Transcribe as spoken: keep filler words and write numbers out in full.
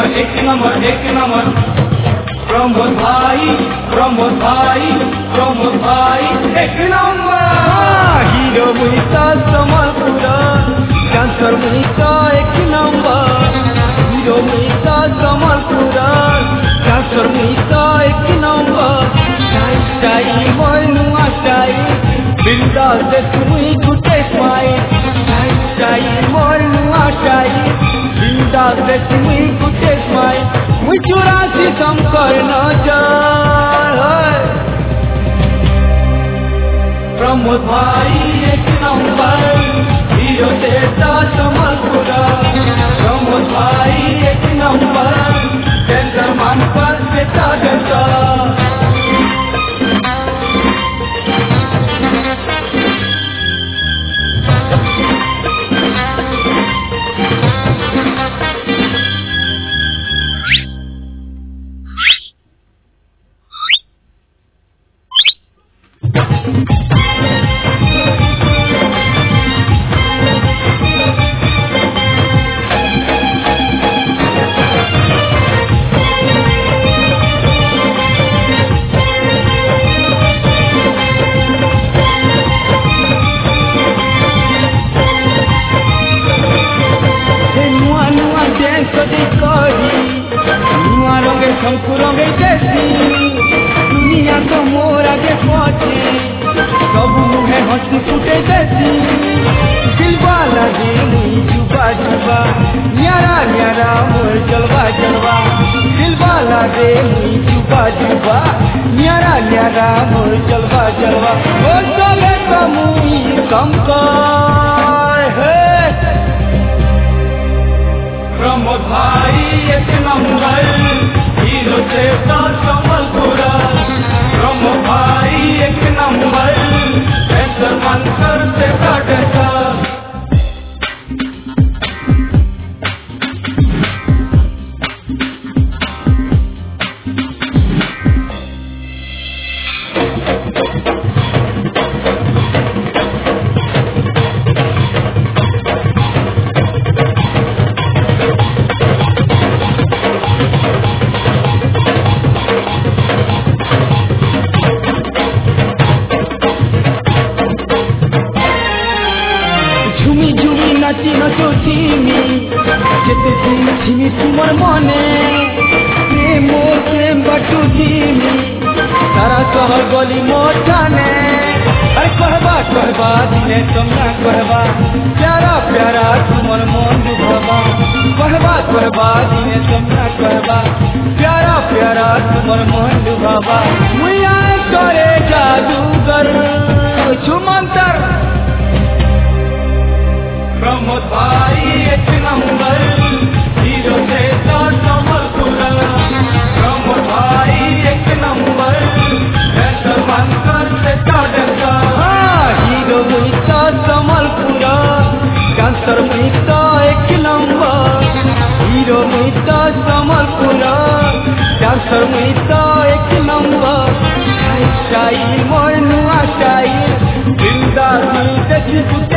number एक number एक number Pramod भाई प्रमोद भाई प्रमोद भाई एक नंबर हीरो मुहिता समलपुरा डांसर मुहिता एक नंबर हीरो मुहिता समलपुरा डांसर मुहिता एक number style style Monua style बिंदास देख मुही गुटे smile style style Monua style बिंदास देख मुही गुटे स्माइल मुई चौरासी कम कर नजर प्रमोद भाई एक नंबर हीरो तेरा समलपुरा प्रमोद भाई एक नंबर टेंडर मान पर बेटा बेटा शंकुरंगे जैसी दुनिया तो मोर आगे पहुंची सब मुहे हंसी फूटे जैसी दिल वाला दे मुई जुबा जुबा न्यारा न्यारा मोर जलवा जलवा दिल वाला दे मुई जुबा जुबा न्यारा न्यारा मोर जलवा जलवा ओ चले तो मुई कम कर है प्रमोद भाई एक नंबर हीरो तेरा समलपुरा प्रमोद भाई एक नंबर टेंडर मान पर बेटा बेटा नाची नचो झिमी जेते झिमी झिमी तुमर मने प्रेम प्रेम बटू झिमी सारा शहर गली मोठाने अरे कहबा कहबा दिने तुमना कहबा प्यारा प्यारा तुमर मन दुभबा कहबा कहबा दिने तुमना कहबा प्यारा प्यारा तुमर मन दुभबा मुया करे जादूगर छुमंतर प्रमोद भाई एक नंबर हीरो तेरा समलपुरा प्रमोद भाई एक नंबर टेंडर मान पर बेटा बेटा हीरो मुहिता समलपुरा डांसर मुहिता एक नंबर हीरो मुहिता समलपुरा डांसर मुहिता एक नंबर स्टाइल मोनुआ स्टाइल बिंदास देखी